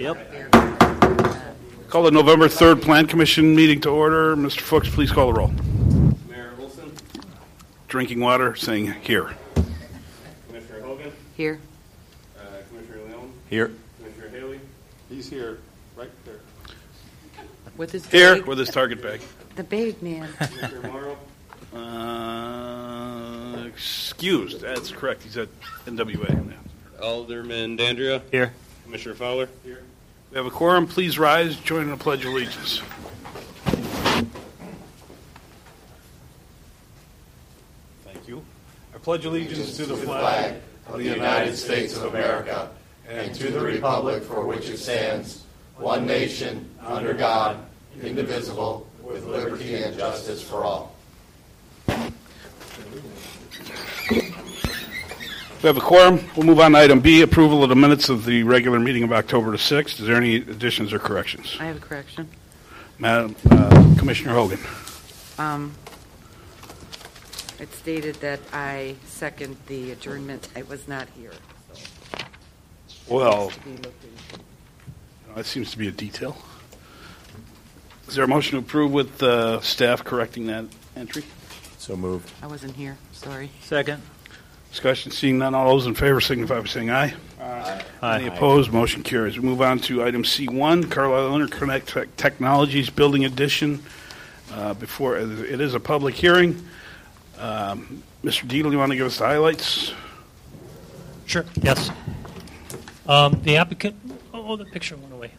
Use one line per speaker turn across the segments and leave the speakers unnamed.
Yep.
Call the November 3rd Plan Commission meeting to order. Mr. Fuchs, please call the roll.
Mayor Wilson.
Drinking water, saying here.
Commissioner Hogan.
Here.
Commissioner Leon.
Here.
Commissioner Haley.
He's here, right there.
With his
Here
bag.
with his target bag.
The bag man.
Commissioner Morrow.
Excused. That's correct. He's at NWA.
Alderman Dandria.
Here.
Commissioner Fowler. Here.
We have a quorum. Please rise. Join in the Pledge of Allegiance. Thank you. I pledge allegiance to the flag
of the United States of America and to the republic for which it stands, one nation, under God, indivisible, with liberty and justice for all.
We have a quorum. We'll move on to item B, approval of the minutes of the regular meeting of October the 6th. Is there any additions or corrections?
I have a correction.
Madam Commissioner Hogan.
It stated that I second the adjournment. I was not here.
Well,
To be looked into.
that seems to be a detail. Is there a motion to approve with staff correcting that entry?
So moved.
I wasn't here. Sorry.
Second.
Discussion, seeing none. All those in favor signify by saying aye. Any opposed? Motion carries. We move on to item C1, Carlisle Interconnect Technologies Building Addition. Before it is a public hearing. Mr. Deedle, you want to give us the highlights?
Sure, yes. The applicant, the picture went away.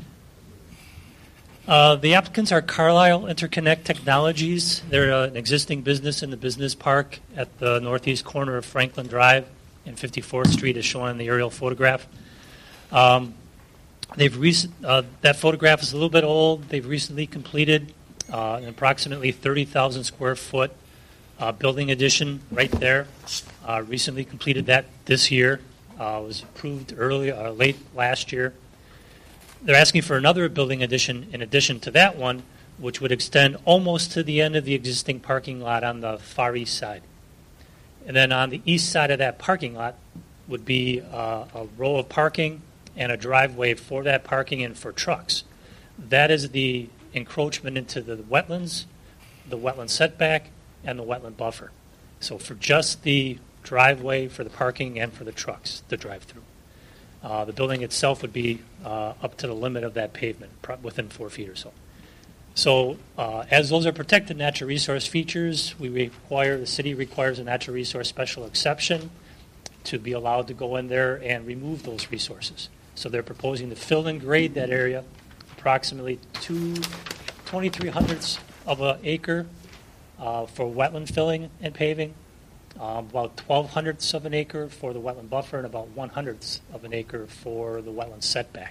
The applicants are Carlisle Interconnect Technologies. They're an existing business in the business park at the northeast corner of Franklin Drive and 54th Street, as shown in the aerial photograph. That photograph is a little bit old. They've recently completed an approximately 30,000 square foot building addition right there. Recently completed that this year. Was approved late last year. They're asking for another building addition in addition to that one, which would extend almost to the end of the existing parking lot on the far east side. And then on the east side of that parking lot would be a row of parking and a driveway for that parking and for trucks. That is the encroachment into the wetland setback, and the wetland buffer. So for just the driveway, for the parking, and for the trucks, the drive-through. The building itself would be up to the limit of that pavement, within 4 feet or so. So as those are protected natural resource features, the city requires a natural resource special exception to be allowed to go in there and remove those resources. So they're proposing to fill and grade that area approximately 2,300ths of an acre for wetland filling and paving, about 1,200ths of an acre for the wetland buffer, and about 100ths of an acre for the wetland setback.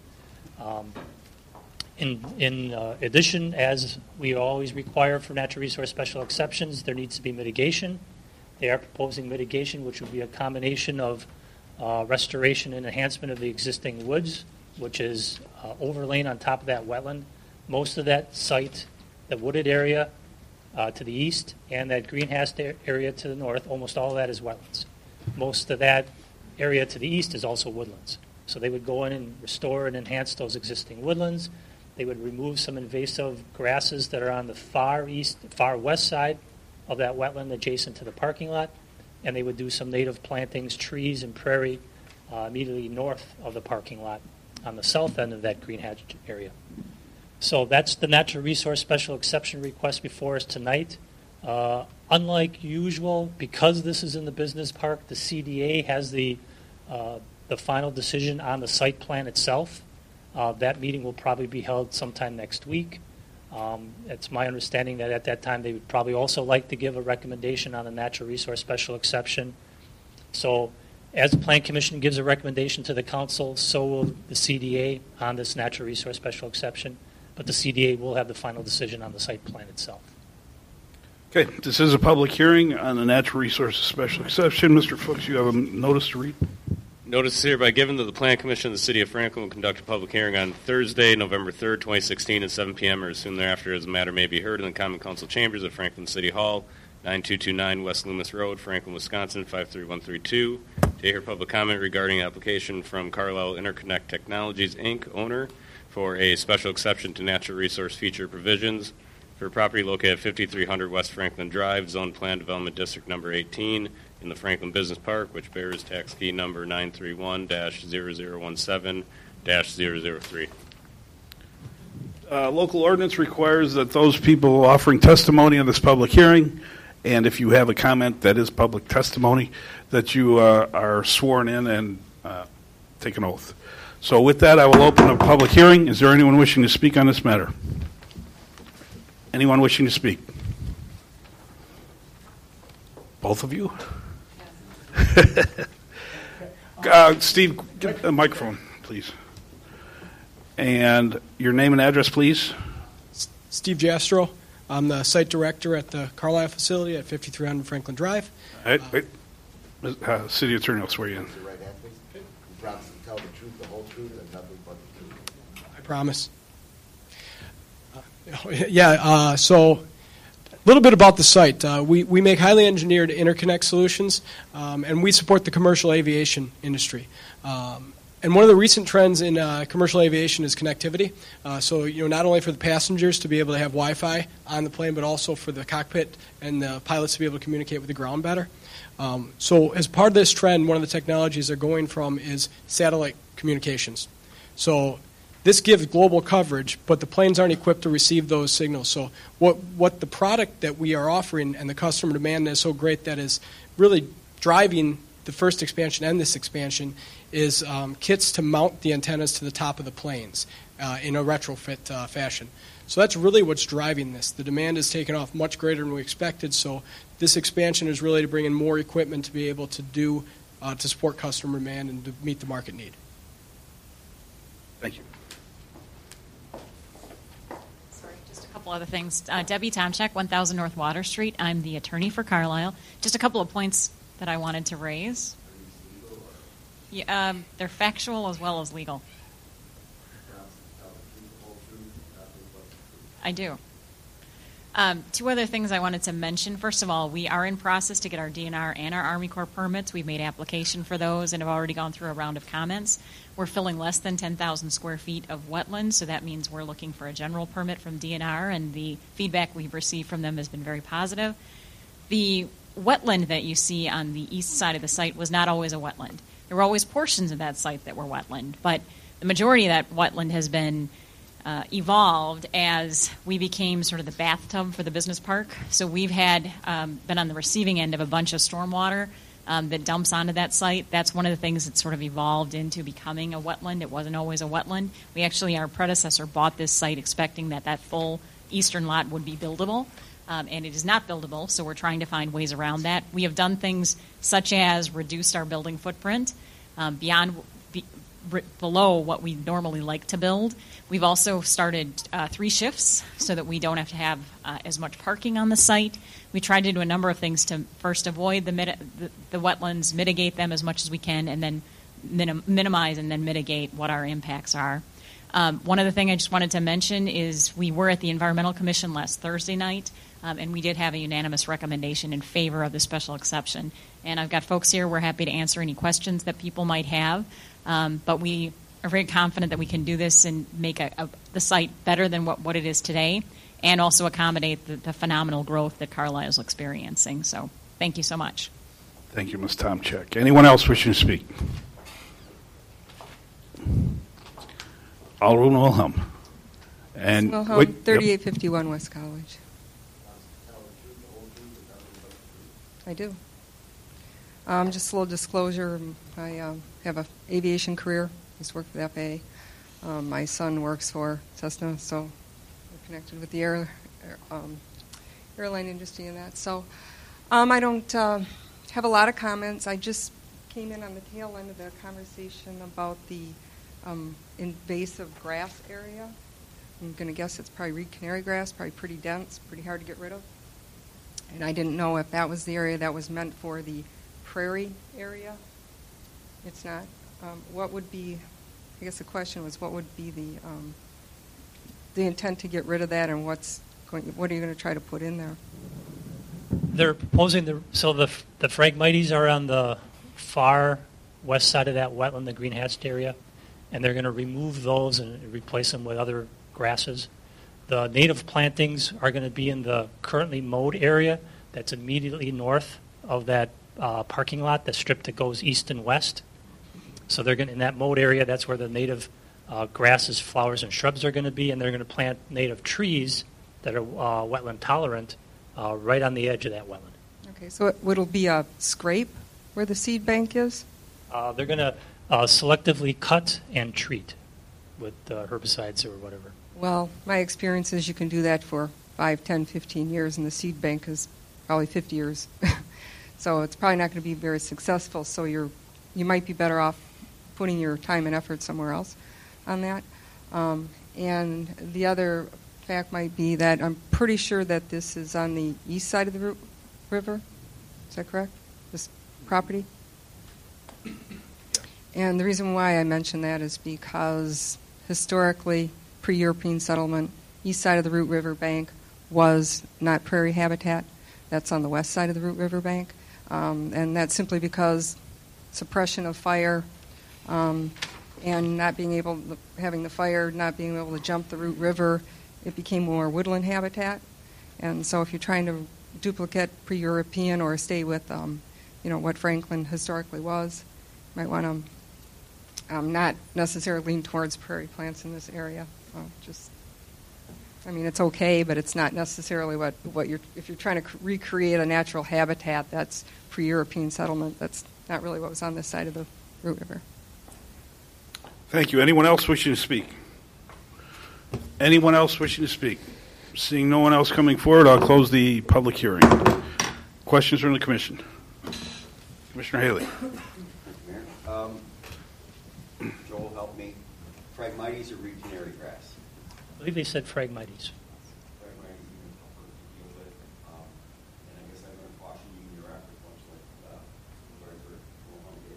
In addition, as we always require for natural resource special exceptions, there needs to be mitigation. They are proposing mitigation, which would be a combination of restoration and enhancement of the existing woods, which is overlain on top of that wetland. Most of that site, the wooded area to the east, and that greenhouse area to the north, almost all of that is wetlands. Most of that area to the east is also woodlands. So they would go in and restore and enhance those existing woodlands. They would remove some invasive grasses that are on the far west side of that wetland adjacent to the parking lot, and they would do some native plantings, trees, and prairie immediately north of the parking lot on the south end of that greenhouse area. So that's the natural resource special exception request before us tonight. Unlike usual, because this is in the business park, the CDA has the final decision on the site plan itself. That meeting will probably be held sometime next week. It's my understanding that at that time they would probably also like to give a recommendation on the natural resource special exception. So as the Plan Commission gives a recommendation to the council, so will the CDA on this natural resource special exception. But the CDA will have the final decision on the site plan itself.
Okay, this is a public hearing on the natural resources special exception. Mr. Fuchs, you have a notice to read?
Notice is hereby given that the Plan Commission of the City of Franklin will conduct a public hearing on Thursday, November 3rd, 2016 at 7 p.m. or soon thereafter as the matter may be heard in the Common Council chambers of Franklin City Hall 9229 West Loomis Road, Franklin, Wisconsin 53132. To hear public comment regarding application from Carlisle Interconnect Technologies, Inc., owner, for a special exception to natural resource feature provisions for property located at 5300 West Franklin Drive, Zone Plan Development District Number 18, in the Franklin Business Park, which bears tax key number 931-0017-003.
Local ordinance requires that those people offering testimony in this public hearing, and if you have a comment that is public testimony, that you are sworn in and take an oath. So with that, I will open a public hearing. Is there anyone wishing to speak on this matter? Anyone wishing to speak? Both of you? Steve, get a microphone, please. And your name and address, please.
Steve Jastro. I'm the site director at the Carlisle facility at 5300 Franklin Drive.
Wait. City Attorney will swear you in.
Right hand, please. You promise to tell the truth, the whole truth, and nothing but the truth.
I promise. So a little bit about the site. We make highly engineered interconnect solutions, and we support the commercial aviation industry. And one of the recent trends in commercial aviation is connectivity. So, not only for the passengers to be able to have Wi-Fi on the plane, but also for the cockpit and the pilots to be able to communicate with the ground better. So as part of this trend, one of the technologies they're going from is satellite communications. So this gives global coverage, but the planes aren't equipped to receive those signals. So what the product that we are offering and the customer demand is so great that is really driving the first expansion and this expansion is kits to mount the antennas to the top of the planes in a retrofit fashion. So that's really what's driving this. The demand has taken off much greater than we expected, so this expansion is really to bring in more equipment to be able to do to support customer demand and to meet the market need.
Thank you.
Sorry, just a couple other things. Debbie Tomchek, 1000 North Water Street. I'm the attorney for Carlisle. Just a couple of points that I wanted to raise. Yeah, they're factual as well as legal. I do. Two other things I wanted to mention. First of all, we are in process to get our DNR and our Army Corps permits. We've made application for those and have already gone through a round of comments. We're filling less than 10,000 square feet of wetlands, so that means we're looking for a general permit from DNR, and the feedback we've received from them has been very positive. The wetland that you see on the east side of the site was not always a wetland. There were always portions of that site that were wetland, but the majority of that wetland has been evolved as we became sort of the bathtub for the business park. So we've had been on the receiving end of a bunch of stormwater that dumps onto that site. That's one of the things that sort of evolved into becoming a wetland. It wasn't always a wetland. We actually, our predecessor bought this site expecting that that full eastern lot would be buildable. And it is not buildable, so we're trying to find ways around that. We have done things such as reduced our building footprint below what we normally like to build. We've also started 3 shifts so that we don't have to have as much parking on the site. We tried to do a number of things to first avoid the wetlands, mitigate them as much as we can, and then minimize and then mitigate what our impacts are. One other thing I just wanted to mention is we were at the Environmental Commission last Thursday night, and we did have a unanimous recommendation in favor of the special exception. And I've got folks here. We're happy to answer any questions that people might have. But we are very confident that we can do this and make the site better than what it is today, and also accommodate the phenomenal growth that Carlisle is experiencing. So thank you so much.
Thank you, Ms. Tomchek. Anyone else wishing to speak? Alderman Wilhelm. And
Wilhelm,
wait,
3851 West College. I do. Just a little disclosure. I have an aviation career. I used to work for the FAA. My son works for Cessna, so we're connected with the airline industry and that. So I don't have a lot of comments. I just came in on the tail end of the conversation about the invasive grass area. I'm going to guess it's probably reed canary grass, probably pretty dense, pretty hard to get rid of. And I didn't know if that was the area that was meant for the prairie area. It's not. What would be, I guess the question was, what would be the intent to get rid of that, and what are you going to try to put in there?
They're proposing the Phragmites are on the far west side of that wetland, the green hatched area, and they're going to remove those and replace them with other grasses. The native plantings are going to be in the currently mowed area that's immediately north of that parking lot, the strip that goes east and west. So they're going in that mowed area. That's where the native grasses, flowers, and shrubs are going to be, and they're going to plant native trees that are wetland tolerant right on the edge of that wetland.
Okay, so it'll be a scrape where the seed bank is?
They're going to selectively cut and treat with herbicides or whatever.
Well, my experience is you can do that for 5, 10, 15 years, and the seed bank is probably 50 years. So it's probably not going to be very successful, so you might be better off putting your time and effort somewhere else on that. And the other fact might be that I'm pretty sure that this is on the east side of the river. Is that correct? This property? And the reason why I mention that is because historically, pre-European settlement, east side of the Root River bank was not prairie habitat. That's on the west side of the Root River bank. And that's simply because suppression of fire and not being able, having the fire not being able to jump the Root River, it became more woodland habitat. And so if you're trying to duplicate pre-European or stay with, what Franklin historically was, you might want to not necessarily lean towards prairie plants in this area. It's okay, but it's not necessarily what you're, if you're trying to recreate a natural habitat that's pre-European settlement, that's not really what was on this side of the Root River.
Thank you. Anyone else wishing to speak? Anyone else wishing to speak? Seeing no one else coming forward, I'll close the public hearing. Questions from the Commission? Commissioner Haley.
Joel, help me. Phragmites or reed canary grass?
I believe they said Phragmites.
Phragmites even tougher to deal with. And I guess I'm going to caution you in your efforts, much like Supervisor Wilhelm did.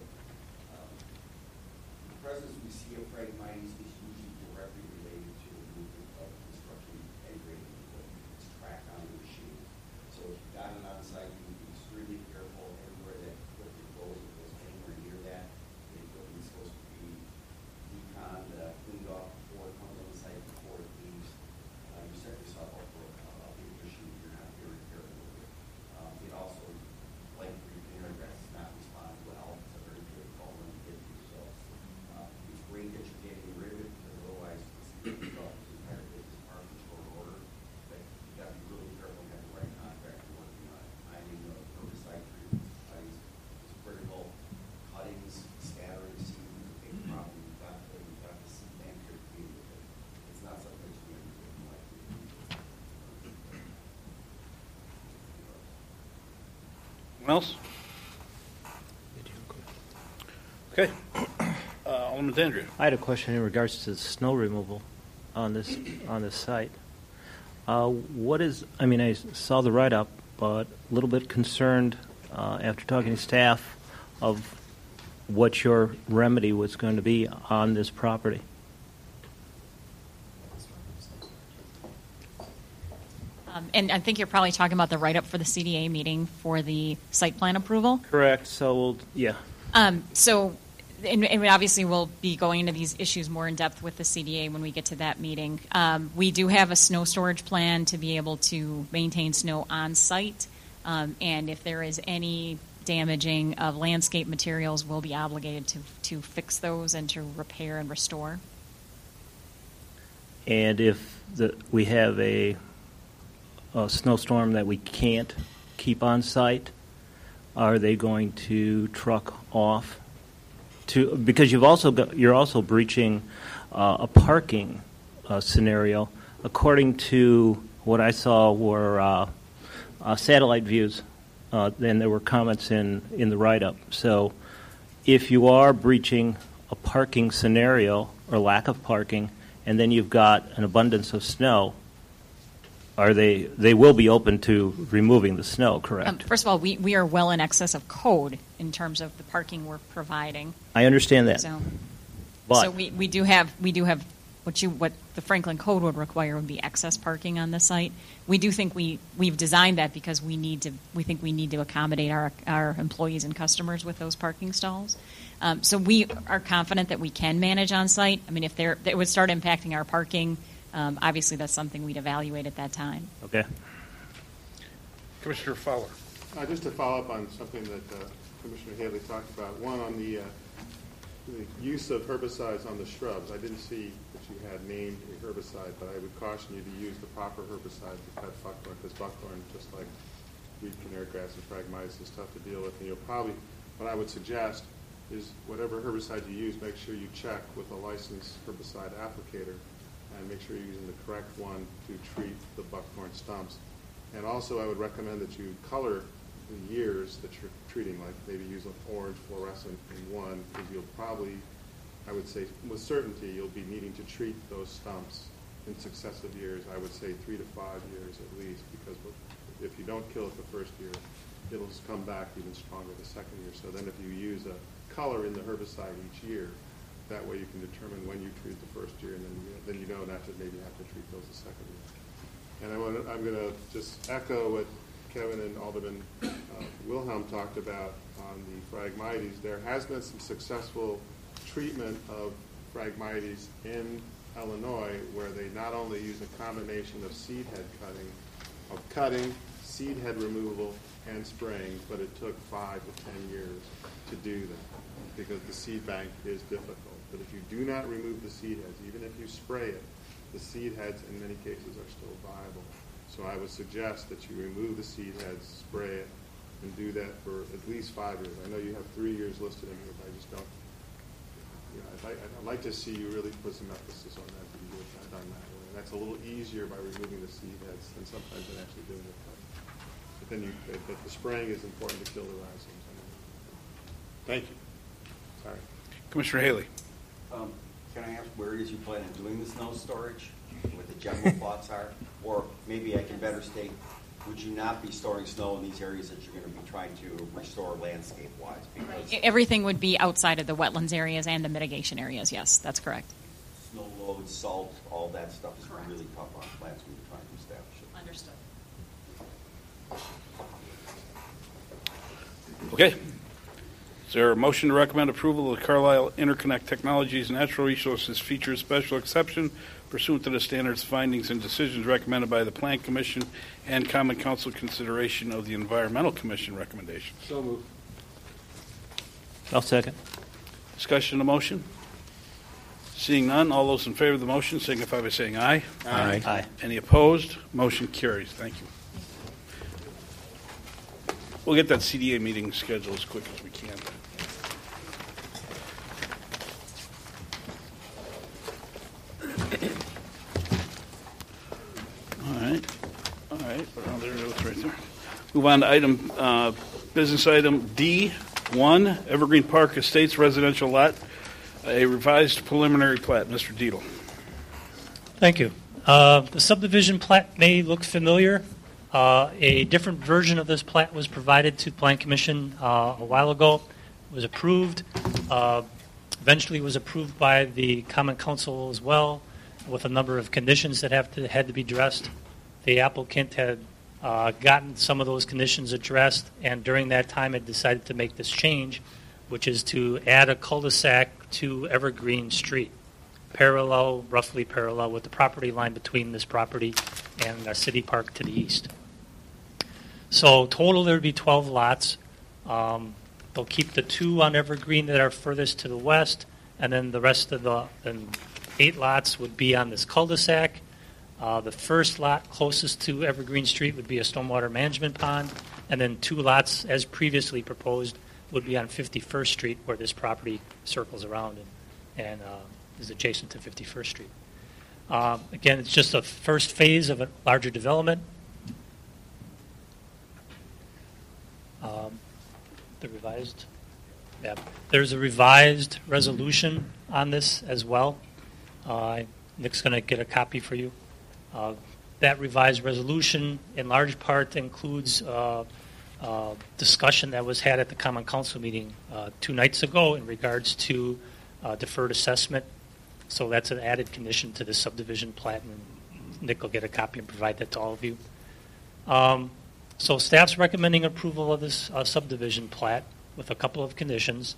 The presence we see of Phragmites is usually directly related to the movement of construction and grading equipment. It's tracked on the machine. So if you've got it on site, you need to be extremely careful everywhere that equipment goes. If it goes anywhere near that, the equipment is supposed to be deconned, cleaned off before it comes on the site, before it leaves. You set yourself up for a big issue if you're not very careful with it. It also, like repair grass, does not respond well. It's a very difficult one to get to. So it's great that you're getting rid of it, because otherwise it's going to go off the entire business park in short order. But you've got to be really careful and have the right contractor working on it. I mean, the herbicide treatment studies is critical. Cuttings, scattering seeds is a big problem. You've got the seed bank here to deal with it. It's not something that you're going to do like
Anyone else? Okay. Alderman Dandria.
I had a question in regards to snow removal on this site. What is? I mean, I saw the write-up, but a little bit concerned after talking to staff of what your remedy was going to be on this property.
And I think you're probably talking about the write-up for the CDA meeting for the site plan approval.
Correct. So, yeah.
And we obviously will be going into these issues more in depth with the CDA when we get to that meeting. We do have a snow storage plan to be able to maintain snow on site, and if there is any damaging of landscape materials, we'll be obligated to fix those and to repair and restore.
And if we have a snowstorm that we can't keep on site, are they going to truck off? Because you're also breaching a parking scenario. According to what I saw were satellite views. Then there were comments in the write-up. So if you are breaching a parking scenario or lack of parking, and then you've got an abundance of snow, they will be open to removing the snow, correct?
First of all, we are well in excess of code in terms of the parking we're providing.
I understand that.
So we do have what the Franklin Code would require would be excess parking on the site. We do think we've designed that because we think we need to accommodate our employees and customers with those parking stalls. So we are confident that we can manage on site. I mean, if it would start impacting our parking, obviously that's something we'd evaluate at that time.
Okay.
Commissioner Fowler.
Just to follow up on something that Commissioner Haley talked about, one on the use of herbicides on the shrubs. I didn't see that you had named a herbicide, but I would caution you to use the proper herbicide to cut buckthorn, because buckthorn, just like weed, canary grass, and Phragmites, is tough to deal with. And you'll probably, what I would suggest is whatever herbicide you use, make sure you check with a licensed herbicide applicator and make sure you're using the correct one to treat the buckthorn stumps. And also, I would recommend that you color the years that you're treating, like maybe use an orange fluorescent in one, because you'll probably, I would say with certainty, you'll be needing to treat those stumps in successive years. I would say 3 to 5 years at least, because if you don't kill it the first year, it'll come back even stronger the second year. So then if you use a color in the herbicide each year, that way you can determine when you treat the first year, and then you know not to maybe have to treat those the second year. And I'm going to just echo what Kevin and Alderman Wilhelm talked about on the Phragmites. There has been some successful treatment of Phragmites in Illinois, where they not only use a combination of seed head cutting, seed head removal, and spraying, but it took 5 to 10 years to do that because the seed bank is difficult. But if you do not remove the seed heads, even if you spray it, the seed heads in many cases are still viable. So I would suggest that you remove the seed heads, spray it, and do that for at least 5 years. I know you have 3 years listed in here, but I just don't. I'd like to see you really put some emphasis on that, to do it done that way. And that's a little easier by removing the seed heads than sometimes than actually doing it. But then the spraying is important to kill the rhizomes. Thank you. Sorry.
Commissioner Haley.
Can I ask where it is you plan on doing the snow storage, what the general thoughts are? Or maybe I can better state, would you not be storing snow in these areas that you're going to be trying to restore landscape-wise? Because
everything would be outside of the wetlands areas and the mitigation areas, yes, that's correct.
Snow loads, salt, all that stuff is really tough on plants when you're trying to establish it.
Understood.
Okay. Is there a motion to recommend approval of the Carlisle Interconnect Technologies Natural Resources Features Special Exception pursuant to the standards, findings, and decisions recommended by the Plan Commission and Common Council consideration of the Environmental Commission recommendations?
So moved.
I'll second.
Discussion of the motion? Seeing none, all those in favor of the motion signify by saying aye.
Aye. Aye.
Any opposed? Motion carries. Thank you. We'll get that CDA meeting scheduled as quick as we can. All right. Oh, there it is right there. Move on to business item D1, Evergreen Park Estates Residential Lot, a revised preliminary plat. Mr. Dietl.
Thank you. The subdivision plat may look familiar. A different version of this plat was provided to the Plan Commission a while ago. It was approved. Eventually was approved by the Common Council as well, with a number of conditions that had to be addressed. The applicant had gotten some of those conditions addressed, and during that time had decided to make this change, which is to add a cul-de-sac to Evergreen Street, roughly parallel with the property line between this property and City Park to the east. So total there would be 12 lots. They'll keep the 2 on Evergreen that are furthest to the west, and then the rest of the 8 lots would be on this cul-de-sac. The first lot closest to Evergreen Street would be a stormwater management pond, and then 2 lots, as previously proposed, would be on 51st Street, where this property circles around and is adjacent to 51st Street. Again, it's just a first phase of a larger development. There's a revised resolution on this as well. Nick's going to get a copy for you. That revised resolution, in large part, includes discussion that was had at the Common Council meeting 2 nights ago in regards to deferred assessment So that's an added condition to the subdivision plat, and Nick will get a copy and provide that to all of you. So staff's recommending approval of this subdivision plat with a couple of conditions.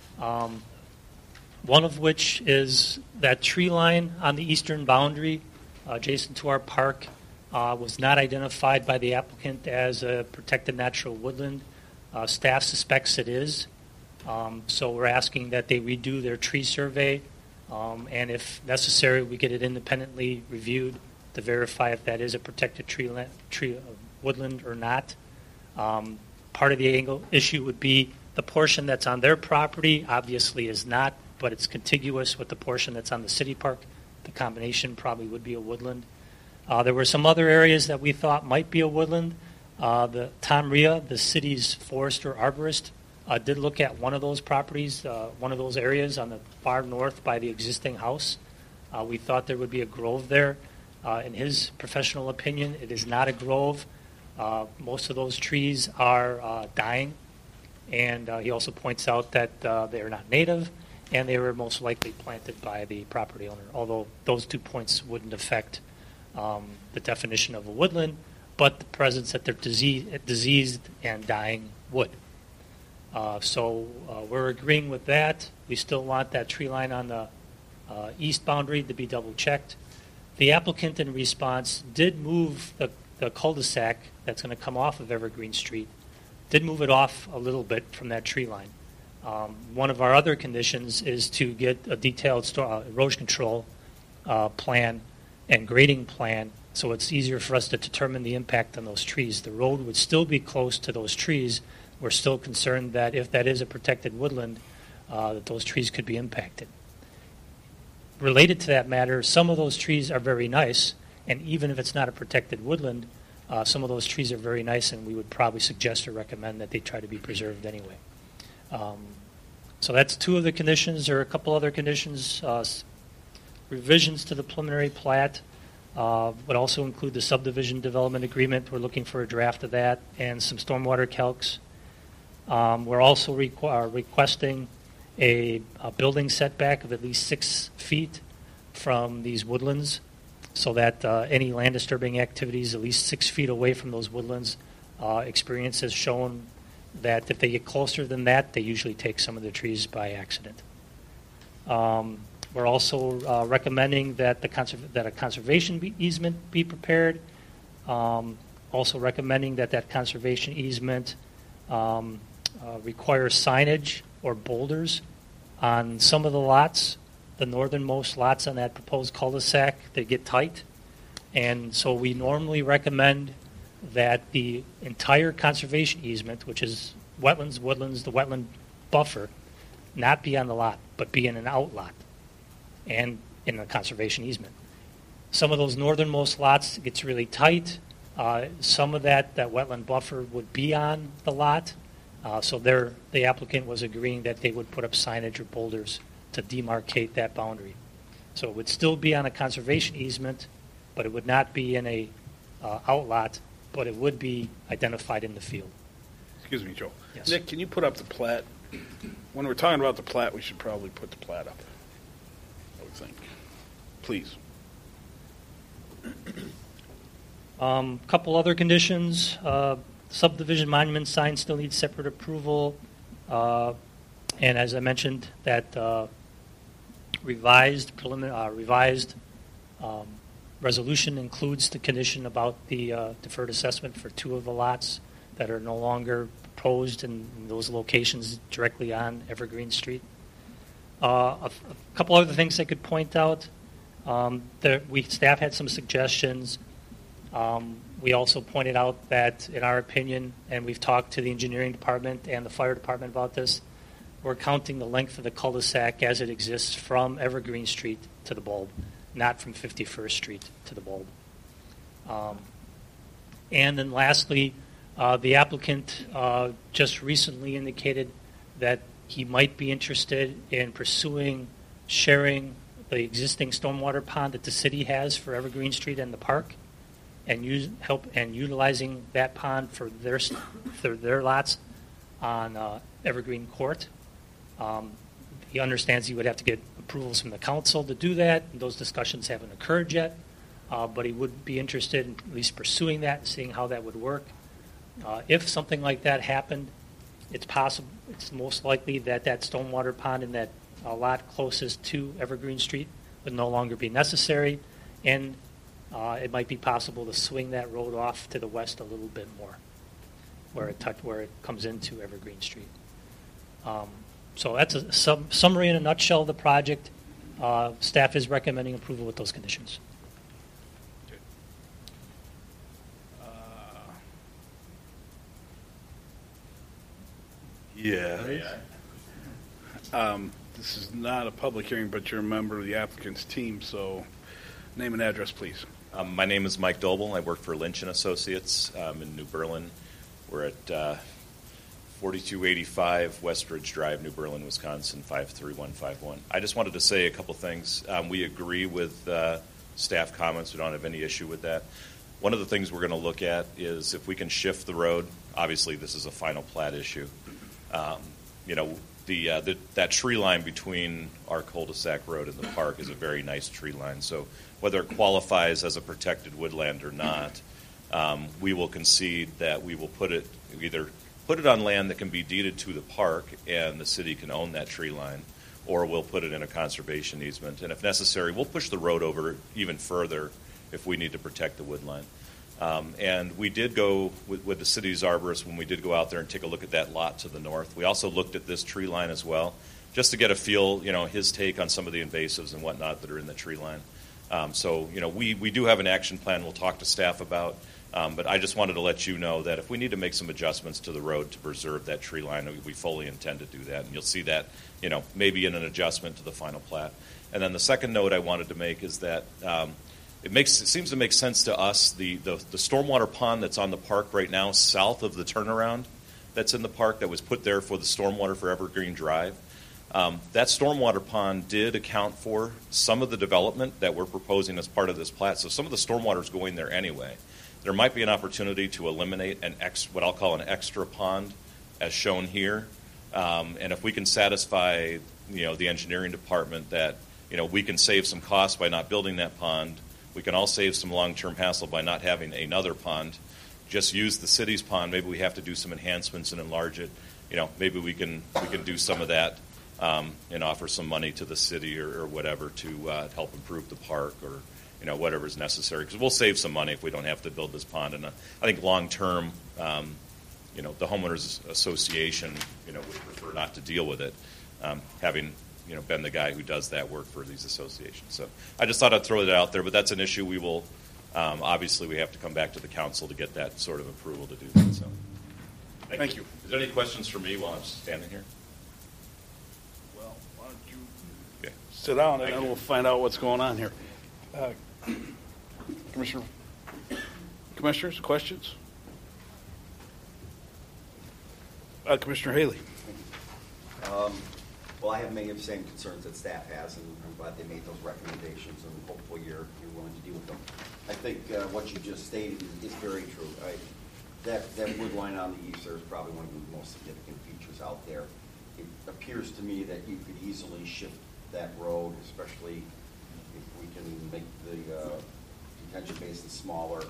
One of which is that tree line on the eastern boundary adjacent to our park was not identified by the applicant as a protected natural woodland. Staff suspects it is. So we're asking that they redo their tree survey, and if necessary, we get it independently reviewed to verify if that is a protected woodland or not. Part of the issue would be the portion that's on their property obviously is not, but it's contiguous with the portion that's on the city park. The combination probably would be a woodland. There were some other areas that we thought might be a woodland. The Tom Rhea, the city's forester arborist, did look at one of those properties, one of those areas on the far north by the existing house. We thought there would be a grove there. In his professional opinion, it is not a grove. Most of those trees are dying, and he also points out that they are not native, and they were most likely planted by the property owner, although those 2 points wouldn't affect the definition of a woodland, but the presence that they're diseased and dying would. So we're agreeing with that. We still want that tree line on the east boundary to be double-checked. The applicant, in response, did move the cul-de-sac that's going to come off of Evergreen Street, did move it off a little bit from that tree line. One of our other conditions is to get a detailed erosion control plan and grading plan so it's easier for us to determine the impact on those trees. The road would still be close to those trees. We're still concerned that if that is a protected woodland, that those trees could be impacted. Related to that matter, some of those trees are very nice, and even if it's not a protected woodland, some of those trees are very nice, and we would probably suggest or recommend that they try to be preserved anyway. So that's 2 of the conditions. There are a couple other conditions. Revisions to the preliminary plat would also include the subdivision development agreement. We're looking for a draft of that and some stormwater calcs. We're also requesting a building setback of at least 6 feet from these woodlands so that any land disturbing activities at least 6 feet away from those woodlands. Experience has shown that if they get closer than that, they usually take some of the trees by accident. We're also recommending that a conservation easement be prepared. Also recommending that conservation easement requires signage or boulders on some of the lots, the northernmost lots on that proposed cul-de-sac. They get tight, and so we normally recommend that the entire conservation easement, which is wetlands, woodlands, the wetland buffer, not be on the lot, but be in an outlot and in a conservation easement. Some of those northernmost lots gets really tight. Some of that wetland buffer would be on the lot. So the applicant was agreeing that they would put up signage or boulders to demarcate that boundary. So it would still be on a conservation easement, but it would not be in a outlot, but it would be identified in the field.
Excuse me, Joe.
Yes.
Nick, can you put up the plat? When we're talking about the plat, we should probably put the plat up, I would think. Please.
Couple other conditions. Subdivision monument sign still needs separate approval. And as I mentioned, that revised resolution includes the condition about the deferred assessment for 2 of the lots that are no longer proposed in those locations directly on Evergreen Street. A couple other things I could point out. Staff had some suggestions. We also pointed out that, in our opinion, and we've talked to the engineering department and the fire department about this, we're counting the length of the cul-de-sac as it exists from Evergreen Street to the bulb, not from 51st Street to the bulb. And then lastly, the applicant just recently indicated that he might be interested in pursuing sharing the existing stormwater pond that the city has for Evergreen Street and the park, and utilizing that pond for their lots on Evergreen Court. He understands he would have to get approvals from the council to do that. Those discussions haven't occurred yet, but he would be interested in at least pursuing that and seeing how that would work. If something like that happened, it's possible. It's most likely that that stormwater pond in that lot closest to Evergreen Street would no longer be necessary, and it might be possible to swing that road off to the west a little bit more, where it comes into Evergreen Street. So that's a summary in a nutshell of the project. Staff is recommending approval with those conditions.
Yeah. This is not a public hearing, but you're a member of the applicant's team, so name and address, please.
My name is Mike Doble. I work for Lynch & Associates in New Berlin. We're at 4285 Westridge Drive, New Berlin, Wisconsin, 53151. I just wanted to say a couple things. We agree with staff comments. We don't have any issue with that. One of the things we're going to look at is if we can shift the road. Obviously, this is a final plat issue. That tree line between our cul-de-sac road and the park is a very nice tree line. So whether it qualifies as a protected woodland or not, we will concede that we will either put it on land that can be deeded to the park and the city can own that tree line, or we'll put it in a conservation easement. And if necessary, we'll push the road over even further if we need to protect the woodline. And we did go with the city's arborist when we did go out there and take a look at that lot to the north. We also looked at this tree line as well, just to get a feel, his take on some of the invasives and whatnot that are in the tree line. We do have an action plan we'll talk to staff about, but I just wanted to let you know that if we need to make some adjustments to the road to preserve that tree line, we fully intend to do that. And you'll see that, maybe in an adjustment to the final plat. And then the second note I wanted to make is that it seems to make sense to us. The stormwater pond that's on the park right now, south of the turnaround that's in the park that was put there for the stormwater for Evergreen Drive, that stormwater pond did account for some of the development that we're proposing as part of this plat. So some of the stormwater is going there anyway. There might be an opportunity to eliminate what I'll call an extra pond, as shown here. And if we can satisfy, the engineering department that, we can save some costs by not building that pond. We can all save some long-term hassle by not having another pond. Just use the city's pond. Maybe we have to do some enhancements and enlarge it. Maybe we can do some of that and offer some money to the city or whatever to help improve the park or whatever is necessary. Because we'll save some money if we don't have to build this pond. And I think long-term, the homeowners association would prefer not to deal with it, having been the guy who does that work for these associations. So I just thought I'd throw that out there, but that's an issue we will, obviously we have to come back to the council to get that sort of approval to do that. So thank you. Is there any questions for me while I'm standing here?
Well, why don't you sit down and then we'll find out what's going on here. Commissioners, questions? Commissioner Haley.
Well, I have many of the same concerns that staff has, and I'm glad they made those recommendations, and hopefully you're willing to deal with them. I think what you just stated is very true. That wood line on the east there is probably one of the most significant features out there. It appears to me that you could easily shift that road, especially if we can make the detention basin smaller.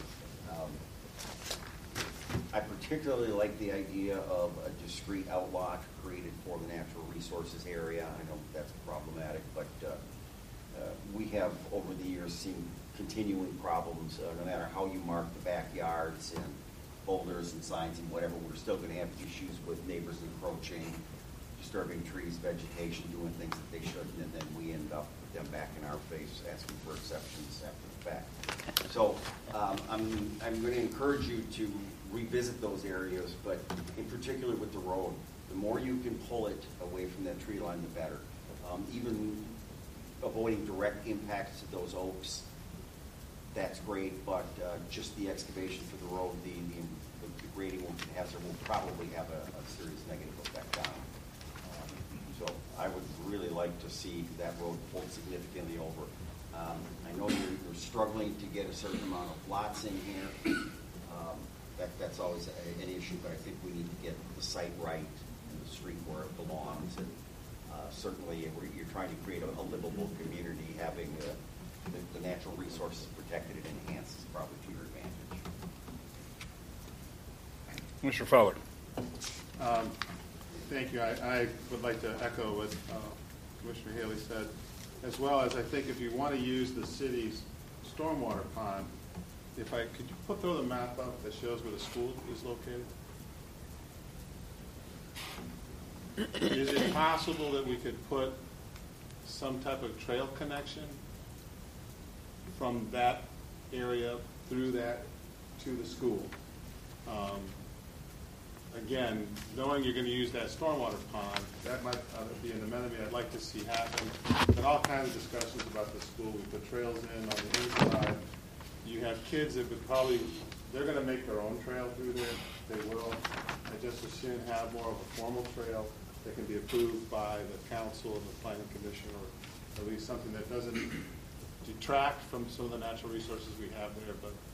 I particularly like the idea of a discrete outlot created for the natural resources area. I know that's problematic, but we have over the years seen continuing problems. No matter how you mark the backyards and boulders and signs and whatever, we're still going to have issues with neighbors encroaching, disturbing trees, vegetation, doing things that they shouldn't, and then we end up with them back in our face asking for exceptions after the fact. So I'm going to encourage you to revisit those areas, but in particular with the road, the more you can pull it away from that tree line, the better. Even avoiding direct impacts to those oaks, that's great, but just the excavation for the road, the grading hazard will probably have a serious negative effect on it. So I would really like to see that road pulled significantly over. I know you're struggling to get a certain amount of lots in here. That's always an issue, but I think we need to get the site right and the street where it belongs. And Certainly, you're trying to create a livable community. Having the natural resources protected and enhanced is probably to your advantage.
Mr. Fowler.
Thank you. I would like to echo what Commissioner Haley said, as well as I think if you want to use the city's stormwater pond, could you throw the map up that shows where the school is located? Is it possible that we could put some type of trail connection from that area through that to the school? Again, knowing you're going to use that stormwater pond, that might be an amenity I'd like to see happen. But all kinds of discussions about the school. We put trails in on the inside. You have kids that would they're going to make their own trail through there. They will. I just as soon have more of a formal trail that can be approved by the council and the planning commission, or at least something that doesn't detract from some of the natural resources we have there,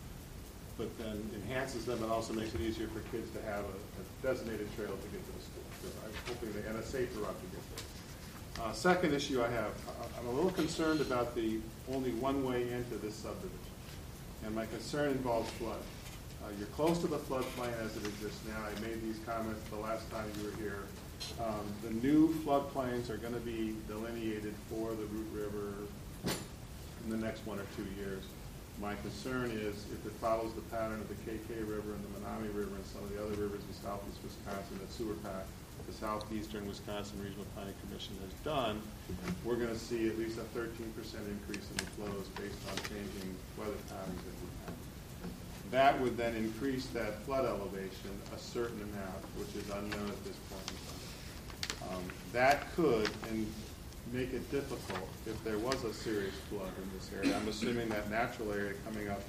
but then enhances them and also makes it easier for kids to have a designated trail to get to the school. So I'm hoping and a safer route to get there. Second issue I have, I'm a little concerned about the only one way into this subdivision, and my concern involves flood. You're close to the floodplain as it exists now. I made these comments the last time you were here. The new floodplains are going to be delineated for the Root River in the next 1 or 2 years. My concern is if it follows the pattern of the KK River and the Menominee River and some of the other rivers in southeast Wisconsin that Sewer Pack, the Southeastern Wisconsin Regional Planning Commission has done, we're going to see at least a 13% increase in the flows based on changing weather patterns that we have. That would then increase that flood elevation a certain amount, which is unknown at this point in time. That could make it difficult if there was a serious flood in this area. I'm assuming that natural area coming up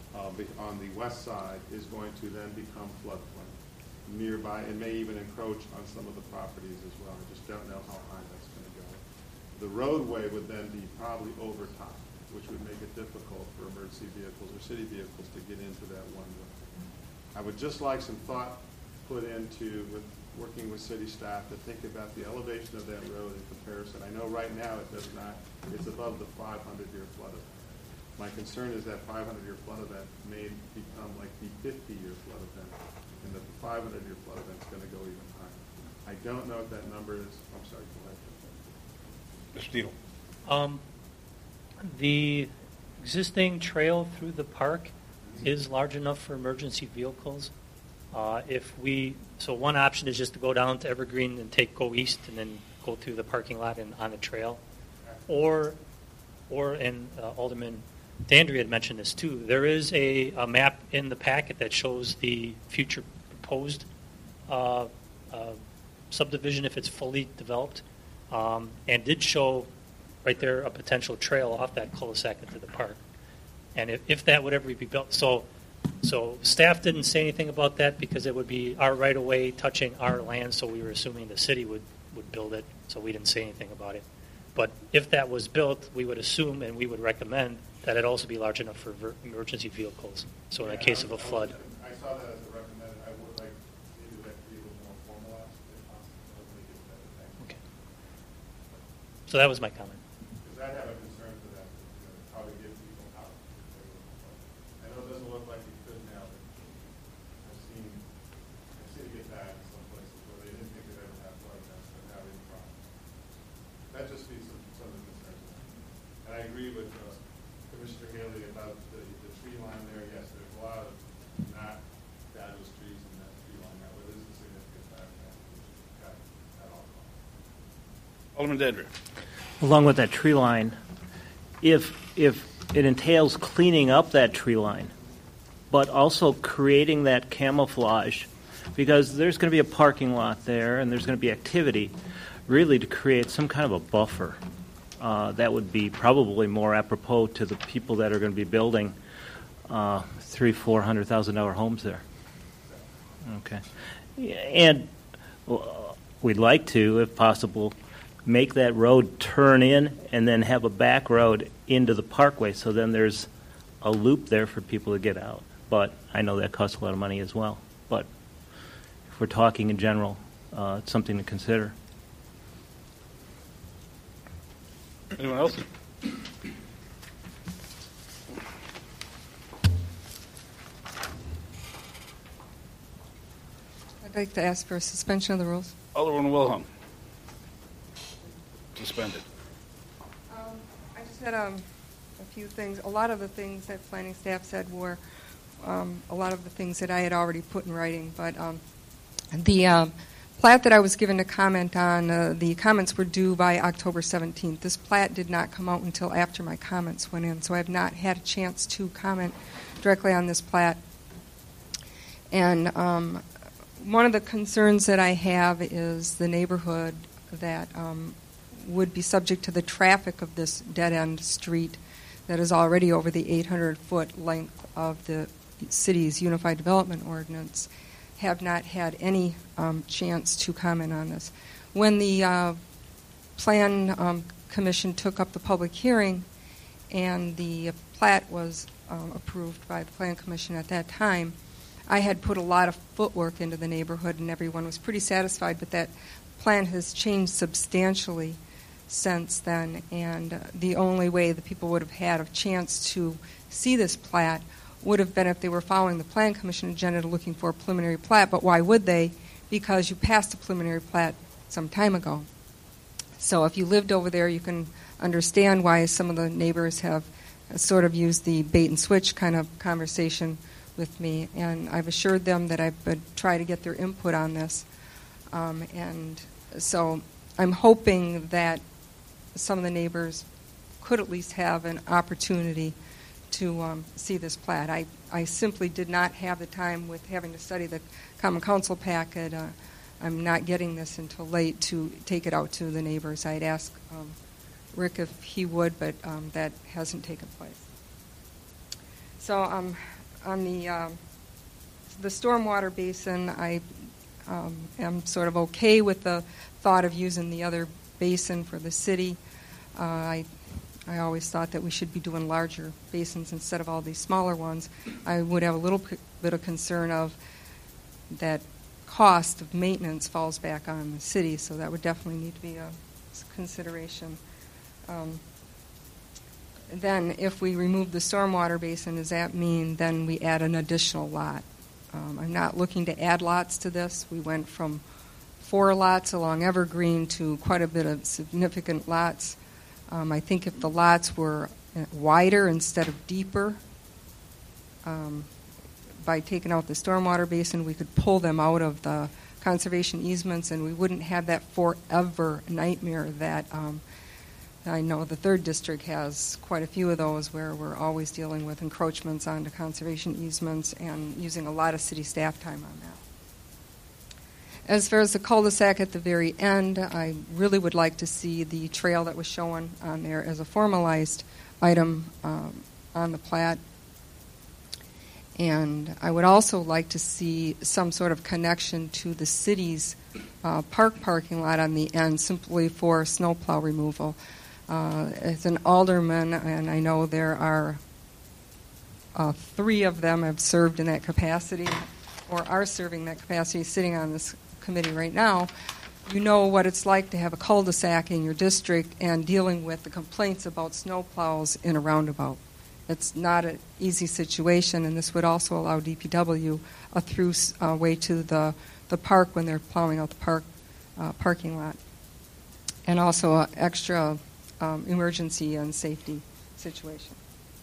on the west side is going to then become floodplain nearby and may even encroach on some of the properties as well. I just don't know how high that's going to go. The roadway would then be probably over top, which would make it difficult for emergency vehicles or city vehicles to get into that one way. I would just like some thought put into working with city staff to think about the elevation of that road in comparison. I know right now it does not, it's above the 500-year flood event. My concern is that 500-year flood event may become like the 50-year flood event, and that the 500-year flood event is going to go even higher. I don't know if that number is, I'm sorry, go ahead.
Mr. Steele.
The existing trail through the park is large enough for emergency vehicles. So one option is just to go down to Evergreen and go east and then go through the parking lot and on a trail. Or Alderman Dandry had mentioned this too. There is a map in the packet that shows the future proposed subdivision if it's fully developed, and did show right there a potential trail off that cul-de-sac into the park. And if that would ever be built, so staff didn't say anything about that because it would be our right-of-way touching our land, so we were assuming the city would build it, so we didn't say anything about it. But if that was built, we would assume and we would recommend that it also be large enough for emergency vehicles. So in a case of a flood.
I saw that as a recommended. I would like maybe that to be a little more formalized if possible.
Okay. So that was my comment.
Because I have a concern for that, how to get people out. I know it doesn't look like it could now, but I've seen it get bad in some places where they didn't think they'd ever have flood events, but now they've problems. That just speaks to some of the concerns. And I agree with Commissioner Haley about the tree line there. Yes, there's a lot of not fabulous trees in that tree line now, but it is a significant factor. Got all costs.
Alderman Dandry.
Along with that tree line, if it entails cleaning up that tree line, but also creating that camouflage, because there's going to be a parking lot there and there's going to be activity, really to create some kind of a buffer. That would be probably more apropos to the people that are going to be building $300,000-$400,000 homes there. Okay, and we'd like to, if possible, make that road turn in and then have a back road into the parkway, so then there's a loop there for people to get out. But I know that costs a lot of money as well. But if we're talking in general, it's something to consider.
Anyone else?
I'd like to ask for a suspension of the rules.
Alderman Wilhelm. Suspended.
I just had a few things. A lot of the things that planning staff said were a lot of the things that I had already put in writing. But the plat that I was given to comment on, the comments were due by October 17th. This plat did not come out until after my comments went in, so I have not had a chance to comment directly on this plat. And one of the concerns that I have is the neighborhood that would be subject to the traffic of this dead-end street that is already over the 800-foot length of the city's Unified Development Ordinance, have not had any chance to comment on this. When the Plan Commission took up the public hearing and the plat was approved by the Plan Commission at that time, I had put a lot of footwork into the neighborhood, and everyone was pretty satisfied, but that plan has changed substantially since then, and the only way the people would have had a chance to see this plat would have been if they were following the Plan Commission agenda looking for a preliminary plat. But why would they? Because you passed a preliminary plat some time ago. So if you lived over there, you can understand why some of the neighbors have sort of used the bait and switch kind of conversation with me, and I've assured them that I would try to get their input on this. And so I'm hoping that some of the neighbors could at least have an opportunity to see this plat. I simply did not have the time with having to study the Common Council packet. I'm not getting this until late to take it out to the neighbors. I'd ask Rick if he would, but that hasn't taken place. So on the stormwater basin, I am sort of okay with the thought of using the other basin for the city. I always thought that we should be doing larger basins instead of all these smaller ones. I would have a little bit of concern of that cost of maintenance falls back on the city, so that would definitely need to be a consideration. Then if we remove the stormwater basin, does that mean then we add an additional lot? I'm not looking to add lots to this. We went from 4 lots along Evergreen to quite a bit of significant lots. I think if the lots were wider instead of deeper, by taking out the stormwater basin, we could pull them out of the conservation easements, and we wouldn't have that forever nightmare that I know the 3rd District has quite a few of those, where we're always dealing with encroachments onto conservation easements and using a lot of city staff time on that. As far as the cul-de-sac at the very end, I really would like to see the trail that was shown on there as a formalized item on the plat. And I would also like to see some sort of connection to the city's parking lot on the end, simply for snowplow removal. As an alderman, and I know there are 3 of them have served in that capacity, or are serving that capacity, sitting on this committee right now, you know what it's like to have a cul-de-sac in your district and dealing with the complaints about snowplows in a roundabout. It's not an easy situation, and this would also allow DPW a through way to the park when they're plowing out the parking lot, and also an extra emergency and safety situation.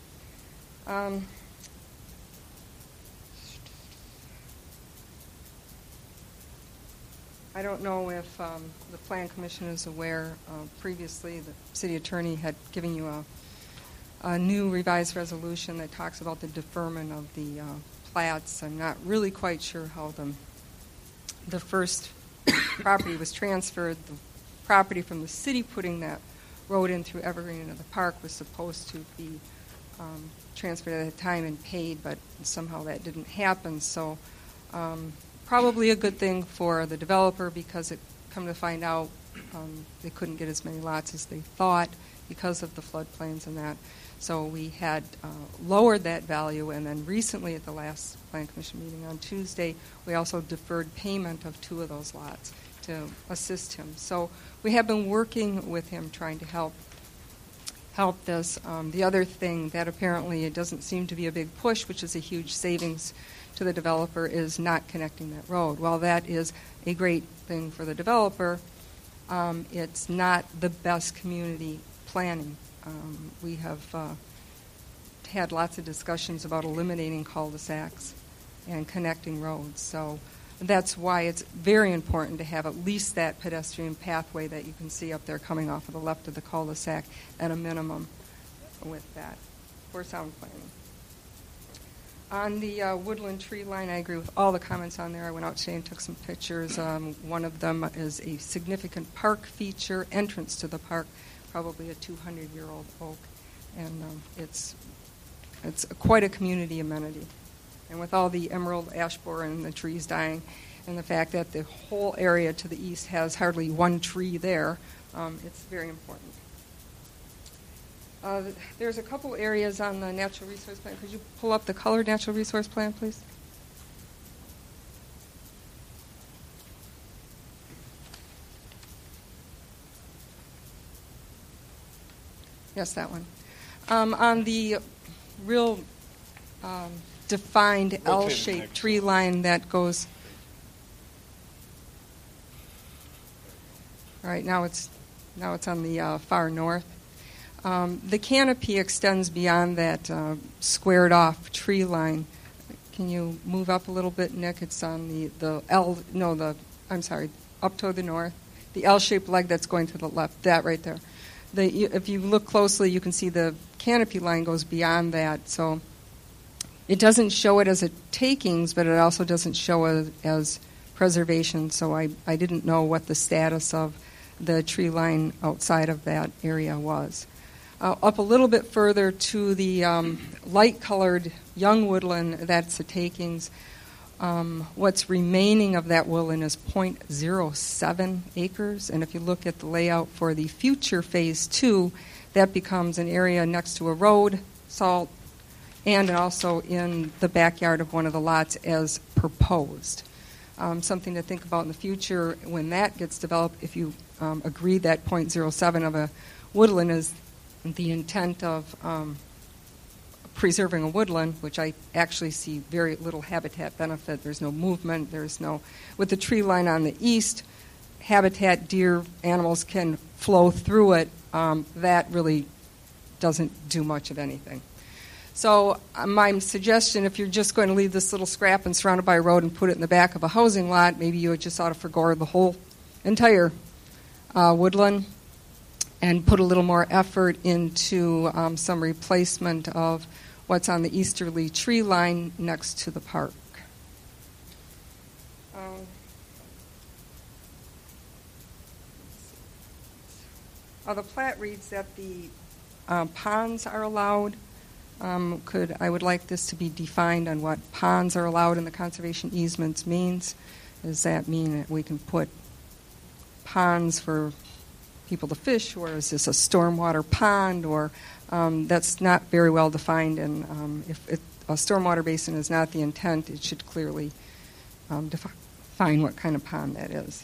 I don't know if the Plan Commission is aware. Previously, the city attorney had given you a new revised resolution that talks about the deferment of the plats. I'm not really quite sure how the first property was transferred. The property from the city putting that road in through Evergreen into the park was supposed to be transferred at the time and paid, but somehow that didn't happen. So probably a good thing for the developer, because it come to find out they couldn't get as many lots as they thought because of the floodplains and that. So we had lowered that value, and then recently at the last Plan Commission meeting on Tuesday, we also deferred payment of 2 of those lots to assist him. So we have been working with him, trying to help help this. The other thing that apparently it doesn't seem to be a big push, which is a huge savings to the developer, is not connecting that road. While that is a great thing for the developer, it's not the best community planning. We have had lots of discussions about eliminating cul-de-sacs and connecting roads. So that's why it's very important to have at least that pedestrian pathway that you can see up there coming off of the left of the cul-de-sac at a minimum with that for sound planning. On the woodland tree line, I agree with all the comments on there. I went out today and took some pictures. One of them is a significant park feature, entrance to the park, probably a 200-year-old oak. And it's quite a community amenity. And with all the emerald ash borer and the trees dying, and the fact that the whole area to the east has hardly one tree there, it's very important. There's a couple areas on the natural resource plan. Could you pull up the colored natural resource plan, please? Yes, that one. On the real defined L-shaped tree line that goes. All right, now it's on the far north. The canopy extends beyond that squared off tree line. Can you move up a little bit, Nick? It's on up toward the north. The L-shaped leg that's going to the left, that right there. If you look closely, you can see the canopy line goes beyond that. So it doesn't show it as a takings, but it also doesn't show it as preservation. So I didn't know what the status of the tree line outside of that area was. Up a little bit further to the light-colored young woodland, that's the takings. What's remaining of that woodland is 0.07 acres, and if you look at the layout for the future Phase 2, that becomes an area next to a road, salt, and also in the backyard of one of the lots as proposed. Something to think about in the future when that gets developed, if you agree that 0.07 of a woodland is the intent of preserving a woodland, which I actually see very little habitat benefit. There's no movement. With the tree line on the east, habitat, deer, animals can flow through it. That really doesn't do much of anything. So my suggestion, if you're just going to leave this little scrap and surrounded by a road and put it in the back of a housing lot, maybe you just ought to forgo the whole entire woodland and put a little more effort into some replacement of what's on the easterly tree line next to the park. The plat reads that the ponds are allowed. I would like this to be defined on what ponds are allowed in the conservation easements means. Does that mean that we can put ponds for people to fish, or is this a stormwater pond, or that's not very well defined, and if a stormwater basin is not the intent, it should clearly define what kind of pond that is.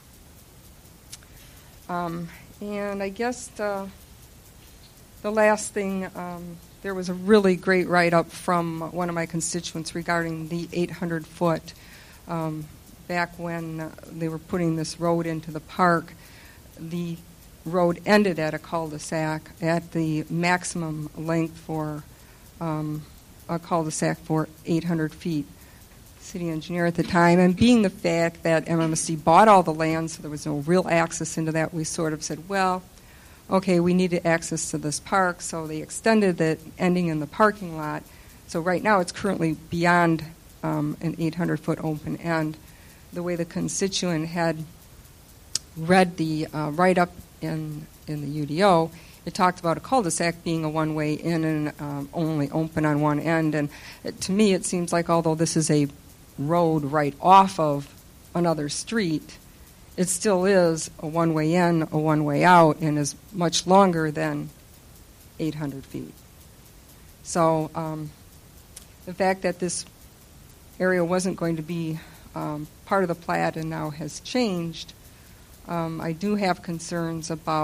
And I guess the last thing, there was a really great write-up from one of my constituents regarding the 800-foot. Back when they were putting this road into the park, the road ended at a cul-de-sac at the maximum length for a cul-de-sac for 800 feet. City engineer at the time, and being the fact that MMSD bought all the land, so there was no real access into that, we sort of said, well, okay, we needed access to this park, so they extended it, ending in the parking lot. So right now it's currently beyond an 800-foot open end. The way the constituent had read the write-up in the UDO, it talked about a cul-de-sac being a one-way in and only open on one end. And to me, it seems like although this is a road right off of another street, it still is a one-way in, a one-way out, and is much longer than 800 feet. So the fact that this area wasn't going to be part of the plat and now has changed, I do have concerns about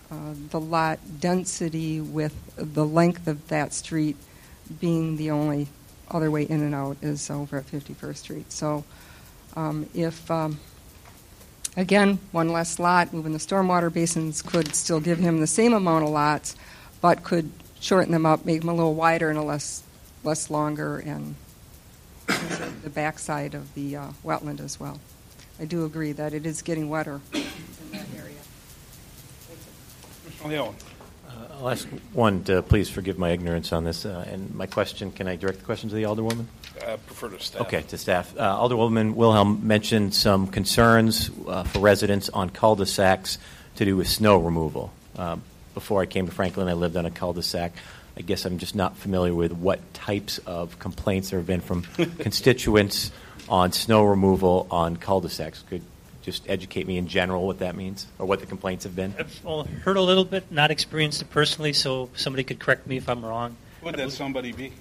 the lot density with the length of that street being the only other way in and out is over at 51st Street. So if, again, one less lot, moving the stormwater basins could still give him the same amount of lots, but could shorten them up, make them a little wider and a less longer, and the backside of the wetland as well. I do agree that it is getting wetter in that area.
Commissioner Leone.
I'll ask one to please forgive my ignorance on this. And my question, can I direct the question to the Alderwoman?
I prefer to staff.
Okay, to staff. Alderwoman Wilhelm mentioned some concerns for residents on cul-de-sacs to do with snow removal. Before I came to Franklin, I lived on a cul-de-sac. I guess I'm just not familiar with what types of complaints there have been from constituents on snow removal on cul-de-sacs. Could just educate me in general what that means or what the complaints have been?
I've heard a little bit, not experienced it personally, so somebody could correct me if I'm wrong.
Who would that somebody be?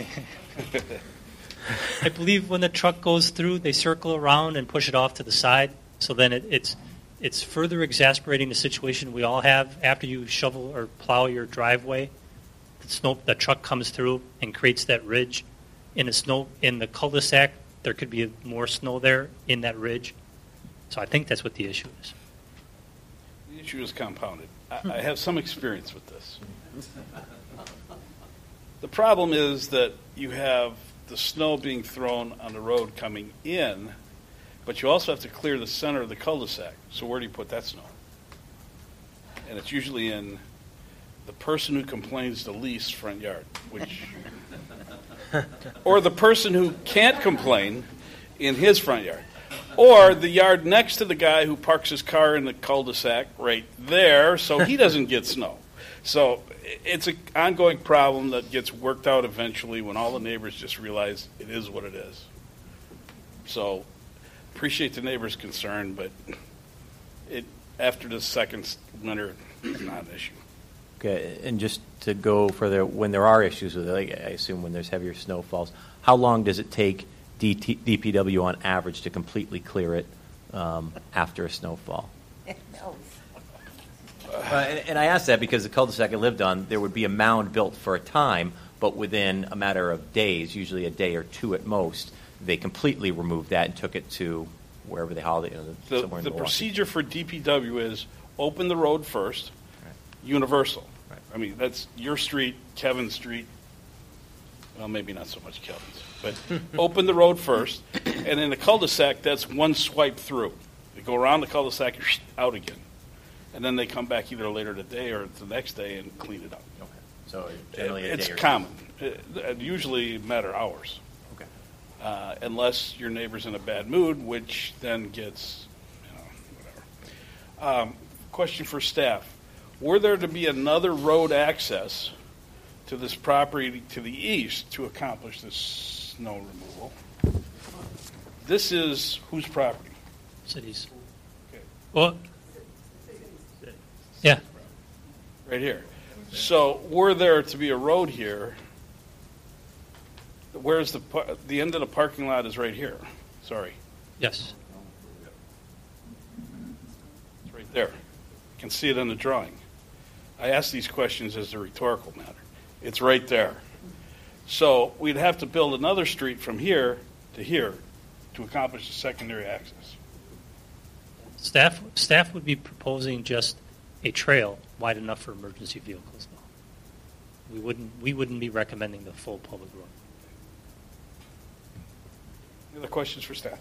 I believe when the truck goes through, they circle around and push it off to the side, so then it's further exasperating the situation we all have after you shovel or plow your driveway. The truck comes through and creates that ridge. In the cul-de-sac, there could be more snow there in that ridge. So I think that's what the issue is.
The issue is compounded. I have some experience with this. The problem is that you have the snow being thrown on the road coming in, but you also have to clear the center of the cul-de-sac. So where do you put that snow? And it's usually in the person who complains the least front yard, or the person who can't complain in his front yard, or the yard next to the guy who parks his car in the cul-de-sac right there, so he doesn't get snow. So it's an ongoing problem that gets worked out eventually when all the neighbors just realize it is what it is. So appreciate the neighbors' concern, but after the second winter, it's not an issue.
Okay, and just to go further, when there are issues with it, I assume when there's heavier snowfalls, how long does it take DPW on average to completely clear it after a snowfall? And I ask that because the cul-de-sac I lived on, there would be a mound built for a time, but within a matter of days, usually a day or two at most, they completely removed that and took it to wherever they hauled it. Somewhere in
the
Milwaukee.
procedure for DPW is open the road first, universal.
Right.
I mean, that's your street, Kevin's street. Well, maybe not so much Kevin's, but open the road first, and in the cul-de-sac, that's one swipe through. They go around the cul-de-sac and out again. And then they come back either later today or the next day and clean it up.
Okay. So generally a
it's
day or
common. Usually a matter of hours.
Okay.
Unless your neighbor's in a bad mood, which then gets, whatever. Question for staff. Were there to be another road access to this property to the east to accomplish this snow removal? This is whose property?
Cities.
Okay.
Well, yeah.
Right here. So were there to be a road here, where's the end of the parking lot is right here. Sorry.
Yes.
It's right there. You can see it on the drawing. I ask these questions as a rhetorical matter. It's right there. So we'd have to build another street from here to accomplish the secondary access.
Staff would be proposing just a trail wide enough for emergency vehicles. We wouldn't be recommending the full public road.
Any other questions for staff?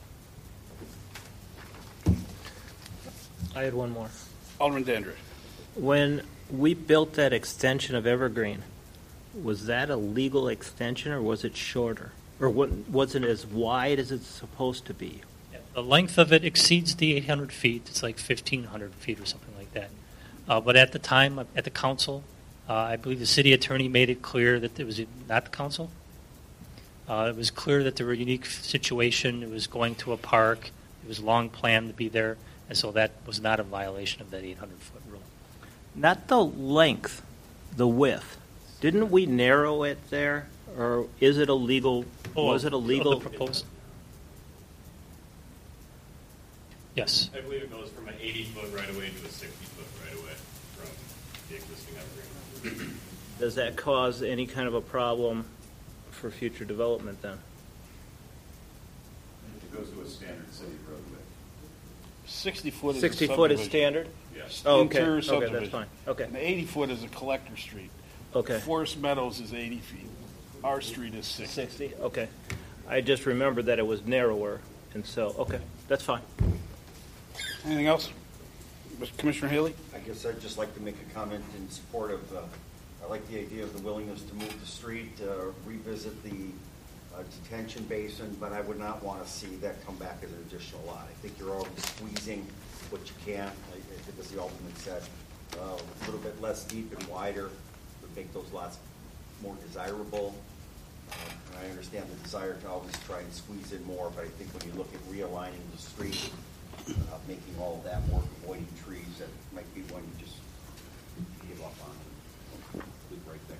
I had one more.
Alderman Dandridge.
When we built that extension of Evergreen, was that a legal extension or was it shorter? Or was it as wide as it's supposed to be?
The length of it exceeds the 800 feet. It's like 1,500 feet or something like that. But at the time, at the council, I believe the city attorney made it clear that it was not the council. It was clear that there were a unique situation. It was going to a park. It was long planned to be there. And so that was not a violation of that 800-foot rule.
Not the length, the width. Didn't we narrow it there? Or is it illegal? Was it illegal?
The proposed? Yes.
I believe it goes from an 80-foot right-of-way to a 60-foot right-of-way existing evergreen.
Does that cause any kind of a problem for future development then?
It goes to a standard city road width.
60 foot is
60
a
foot is
subdivision.
standard?
Yes.
Oh, okay.
Interior
Okay,
subdivision.
that's fine. Okay.
And 80 foot is a collector street.
Okay.
Forest Meadows is 80 feet. Our street is 60.
60, okay. I just remembered that it was narrower, and so, okay, that's fine.
Anything else? Commissioner Haley?
I guess I'd just like to make a comment in support of, I like the idea of the willingness to move the street, revisit the detention basin, but I would not want to see that come back as an additional lot. I think you're already squeezing what you can. I think as the Alderman said, a little bit less deep and wider would make those lots more desirable. And I understand the desire to always try and squeeze in more, but I think when you look at realigning the street, making all of that work, avoiding trees, that might be one you just give up on. Do the right thing.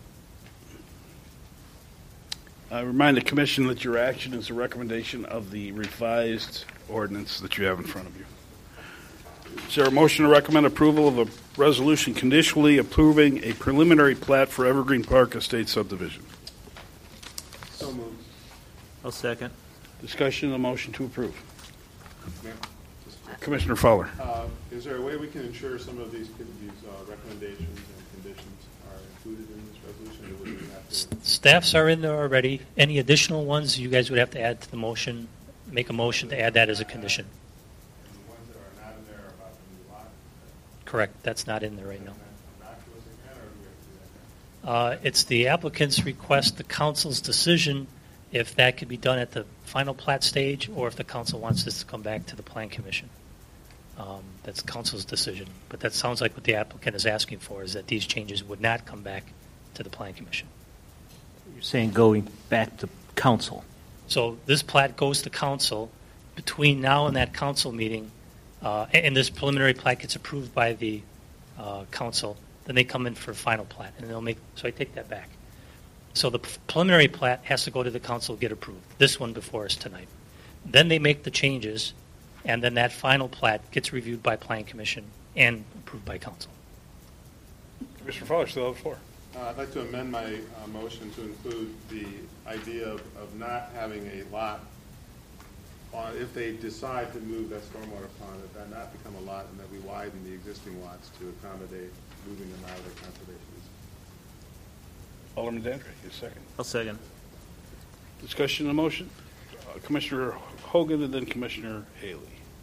I remind the commission that your action is a recommendation of the revised ordinance that you have in front of you. Is there a motion to recommend approval of a resolution conditionally approving a preliminary plat for Evergreen Park Estate subdivision?
So moved.
I'll second.
Discussion on the motion to approve.
Mayor,
Commissioner Fowler.
is there a way we can ensure some of these recommendations and conditions are included in this resolution? Or would we have to?
Staffs are in there already. Any additional ones you guys would have to add to the motion, make a motion to add that as a condition.
And the ones that are not in there are about the new lot?
Correct, that's not in there right now.
Come back to us again, or do we have to do that now?
It's the applicant's request, the council's decision, if that could be done at the final plat stage, or if the council wants this to come back to the plan commission. That's council's decision. But that sounds like what the applicant is asking for, is that these changes would not come back to the plan commission.
You're saying going back to council.
So this plat goes to council. Between now and that council meeting, and this preliminary plat gets approved by the council, then they come in for final plat, and they'll make. So I take that back. So the preliminary plat has to go to the council to get approved. This one before us tonight. Then they make the changes, and then that final plat gets reviewed by Plan Commission and approved by council.
Commissioner Fowler, still have the floor.
I'd like to amend my motion to include the idea of not having a lot, if they decide to move that stormwater pond, that not become a lot, and that we widen the existing lots to accommodate moving them out of their conservation easement.
Alderman Dandridge, your second.
I'll second.
Discussion on the motion. Commissioner Hogan and then Commissioner Haley.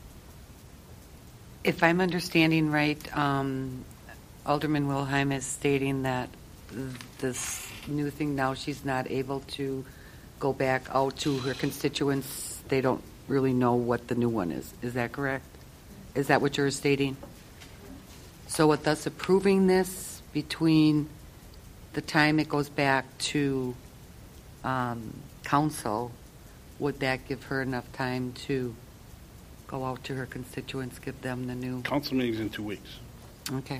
If I'm understanding right, Alderman Wilhelm is stating that this new thing now, she's not able to go back out to her constituents. They don't really know what the new one is. Is that correct? Is that what you're stating? So with us approving this between the time it goes back to council, would that give her enough time to go out to her constituents, give them the new?
Council meeting's in 2 weeks.
Okay.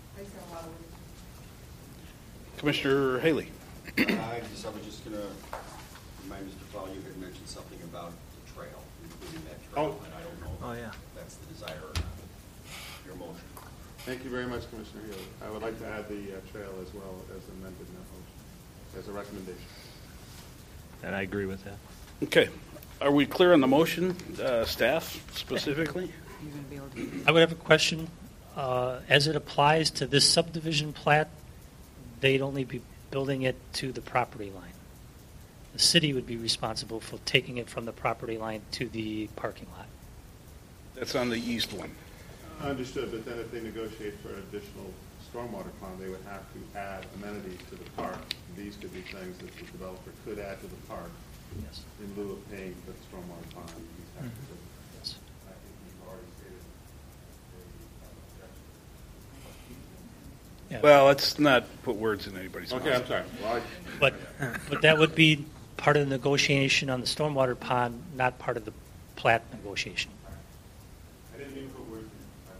Commissioner Haley.
I was just going to remind Mr. Fowler, you had mentioned something about the trail, including that trail, and I don't know if that's the desire or not. Your motion.
Thank you very much, Commissioner Haley. I would like to add the trail as well as amended in that motion, as a recommendation.
And I agree with that.
Okay. Are we clear on the motion, staff specifically?
I would have a question. As it applies to this subdivision plat, they'd only be building it to the property line. The city would be responsible for taking it from the property line to the parking lot.
That's on the east one.
Understood, but then if they negotiate for an additional stormwater pond, they would have to add amenities to the park. These could be things that the developer could add to the park in lieu of paying for the stormwater pond.
Yes.
I think you've already stated the objection.
Well, let's not put words in anybody's mouth.
Okay, I'm sorry. Well,
But that would be part of the negotiation on the stormwater pond, not part of the plat negotiation.
I didn't mean to put words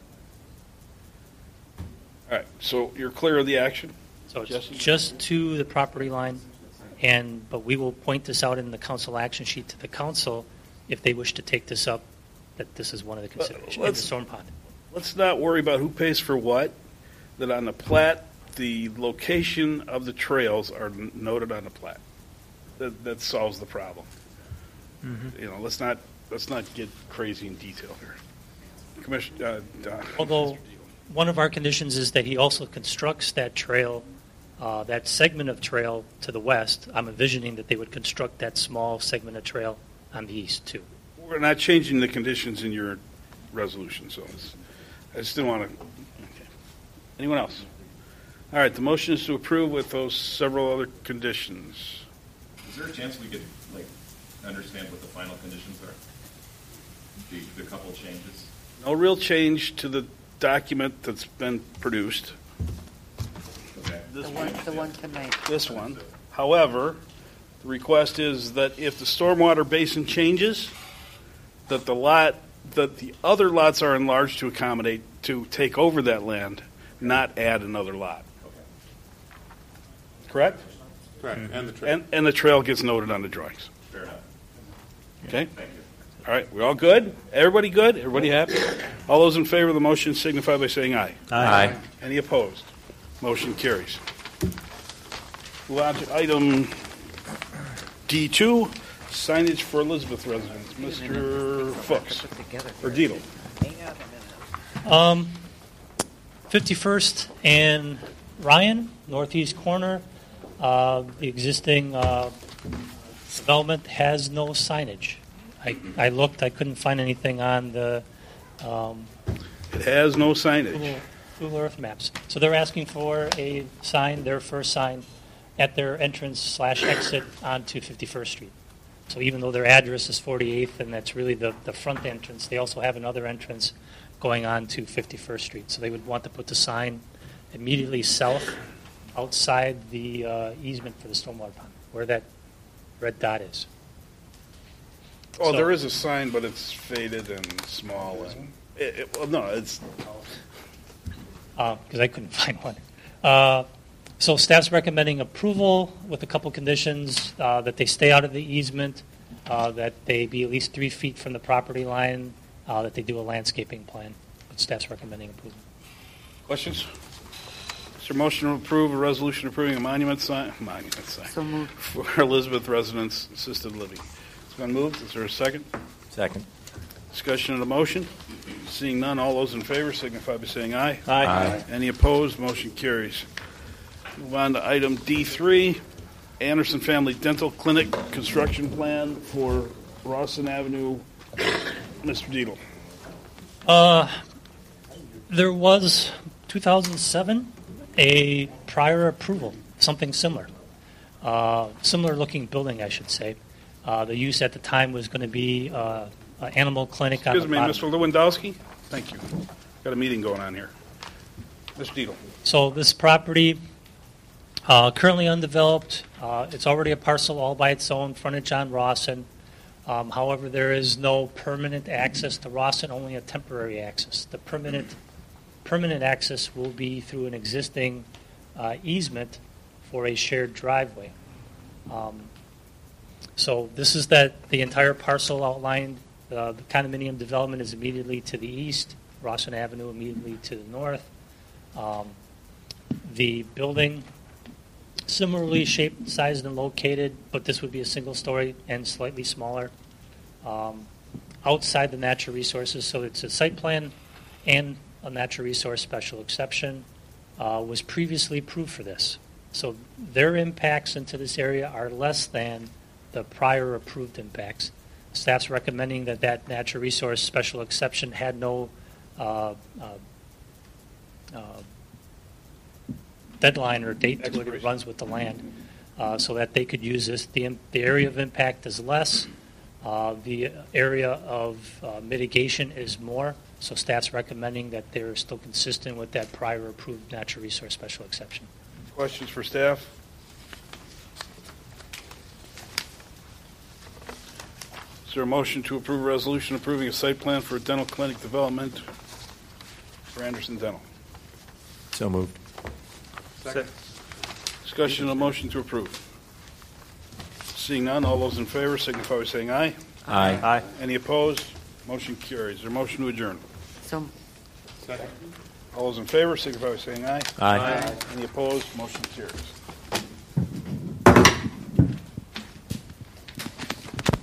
in.
All right, so you're clear of the action?
So it's
Jesse?
just to the property line, but we will point this out in the council action sheet to the council if they wish to take this up, that this is one of the considerations in the storm pond.
Let's not worry about who pays for what, that on the plat the location of the trails are noted on the plat. That solves the problem. You know, let's not get crazy in detail here. Commissioner,
Although one of our conditions is that he also constructs that trail, that segment of trail to the west. I'm envisioning that they would construct that small segment of trail on the east too.
we're not changing the conditions in your resolution, so I just didn't want to. Okay. Anyone else? All right, the motion is to approve with those several other conditions.
Is there a chance we could understand what the final conditions are? The couple changes?
No real change to the document that's been produced.
Okay.
The one tonight.
This one. However, the request is that if the stormwater basin changes, that the other lots are enlarged to accommodate, to take over that land, not add another lot. Correct?
Correct. And the trail.
And the trail gets noted on the drawings.
Fair enough.
Okay?
Thank you.
All right, we all good? Everybody good? Everybody happy? All those in favor of the motion signify by saying aye.
Aye.
Any opposed? Motion carries. Move on to item D2, signage for Elizabeth residents. Mr. Fuchs, or Dietl.
51st and Ryan, northeast corner. The existing development has no signage. I looked, I couldn't find anything on the
It has no signage.
Google Earth Maps. So they're asking for a sign, their first sign, at their entrance/exit onto 51st Street. So even though their address is 48th and that's really the front entrance, they also have another entrance going on to 51st Street. So they would want to put the sign immediately south outside the easement for the stormwater pond, where that red dot is.
Oh,
So-
there is a sign, but it's faded and small. And well, no, it's
because I couldn't find one. So staff's recommending approval with a couple conditions, that they stay out of the easement, that they be at least 3 feet from the property line, that they do a landscaping plan. But staff's recommending approval.
questions. Is there a motion to approve a resolution approving a monument sign
So moved.
for Elizabeth residents assisted living? It's been moved. Is there a second?
Second.
Discussion of the motion. Seeing none, all those in favor signify by saying aye.
Aye.
Any opposed? Motion carries. Move on to item D3, Anderson Family Dental Clinic construction plan for Rawson Avenue. Mr. Dietl.
There was 2007 a prior approval, something similar, similar looking building, I should say. The use at the time was going to be an animal clinic on
Excuse
the
me,
bottom.
Mr. Lewandowski? Thank you. Got a meeting going on here. Mr. Dietl.
So this property, currently undeveloped, it's already a parcel all by its own, frontage on Rawson. However, there is no permanent access to Rawson, only a temporary access. The permanent access will be through an existing easement for a shared driveway. So this is the entire parcel outlined. The condominium development is immediately to the east, Rawson Avenue immediately to the north. The building, similarly shaped, sized, and located, but this would be a single story and slightly smaller. Outside the natural resources, so it's a site plan and a natural resource special exception, was previously approved for this. So their impacts into this area are less than the prior approved impacts. Staff's recommending that natural resource special exception had no deadline or date to it. It runs with the land, so that they could use this. The area of impact is less. The area of mitigation is more. So staff's recommending that they're still consistent with that prior approved natural resource special exception.
Questions for staff? Is there a motion to approve a resolution approving a site plan for a dental clinic development for Anderson Dental?
So moved.
Second.
Discussion on the motion to approve. Seeing none, all those in favor signify by saying aye.
Aye.
Any opposed? Motion carries. Is there a motion to adjourn?
So
Second.
All those in favor signify by saying aye.
Aye.
Any opposed? Motion carries.